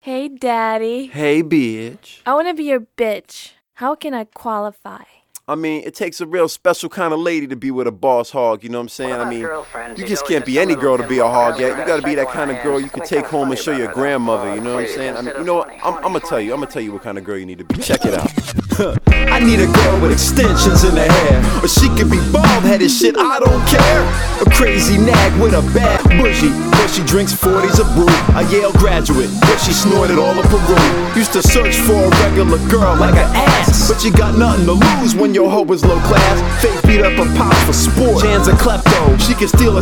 Hey, Daddy. Hey, bitch. I want to be your bitch. How can I qualify? I mean, it takes a real special kind of lady to be with a boss hog, you know what I'm saying? I mean, you just can't be any girl to be a hog yet. You gotta be that kind of girl you can take home and show your grandmother, you know what I'm saying? I mean, you know what? I'm gonna tell you what kind of girl you need to be. Check it out. I need a girl with extensions in her hair, or she could be bald-headed, shit, I don't care. A crazy nag with a bad bushy, but she drinks 40s of brew. A Yale graduate, but she snorted all of Peru. Used to search for a regular girl like an ass, but you got nothing to lose when your hoe is low class. Faith beat up her pops for sport. Jan's a klepto, she can steal a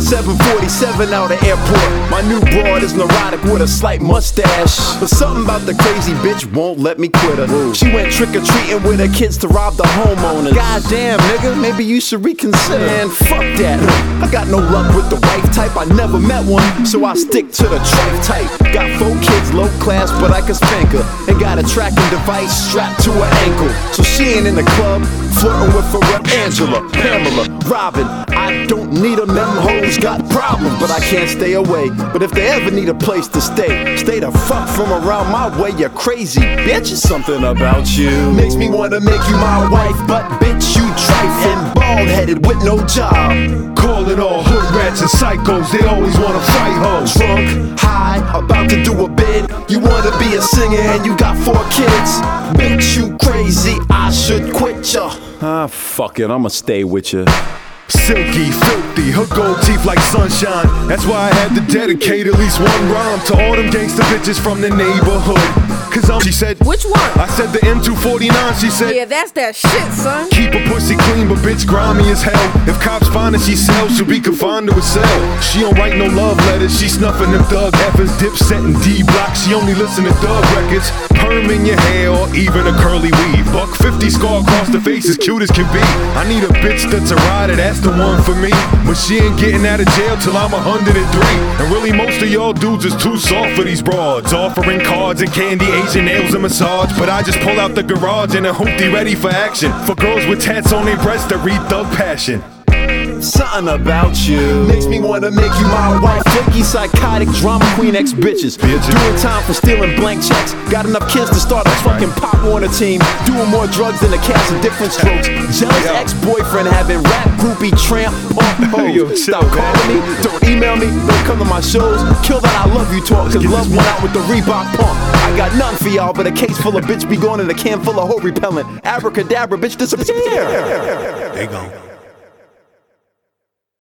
747 out of airport. My new broad is neurotic with a slight mustache, but something about the crazy bitch won't let me quit her. She went trick-or-treating with her kids to rob the homeowners. Goddamn, nigga, maybe you should reconsider. Man, fuck that. I got no luck with the wife type, I never met one, so I stick to the trife type. Got 4 kids, low class, but I can spank her, and got a tracking device strapped to her ankle, so she ain't in the club flirting with Angela, Pamela, Robin. I don't need them hoes got problems, but I can't stay away. But if they ever need a place to stay the fuck from around my way. You're crazy, bitch. It's something about you makes me wanna make you my wife, but bitch, you trifling, bald-headed with no job. Call it all hood rats and psychos, they always wanna fight hoes. Drunk, high, about to do a bid. You wanna be a singer and you got 4 kids. Bitch, you crazy, I should quit ya. Ah, fuck it, I'ma stay with ya. Silky, filthy, her gold teeth like sunshine. That's why I had to dedicate at least one rhyme to all them gangster bitches from the neighborhood. Cause she said, which one? I said the M249, she said, yeah, that's that shit, son. Keep her pussy clean, but bitch grimy as hell. If cops find her, she sells, she'll be confined to a cell. She don't write no love letters, she snuffing them thug heifers. Dipset and D-Block, she only listen to thug records. Perm in your hair or even a curly weave. Buck 50 scar across the face, as cute as can be. I need a bitch that's a rider, that's the one for me. But she ain't getting out of jail till I'm 103. And really most of y'all dudes is too soft for these broads, offering cards and candy, Asian nails and massage. But I just pull out the garage and a hoopty ready for action. For girls with tats on their breasts that read Thug Passion. Something about you makes me wanna make you my wife. Flaky, psychotic, drama queen ex-bitches. Doing time for stealing blank checks. Got enough kids to start a fucking Pop Warner team. Doing more drugs than a cast of different strokes. Jealous ex-boyfriend having rap groupie tramp punk hoes. Stop calling me, don't email me, don't come to my shows. Kill that I love you talk, cause love went out with the Reebok pump. I got nothing for y'all but a case full of bitch be going in a can full of hoe repellent. Abracadabra, bitch disappear. They gone.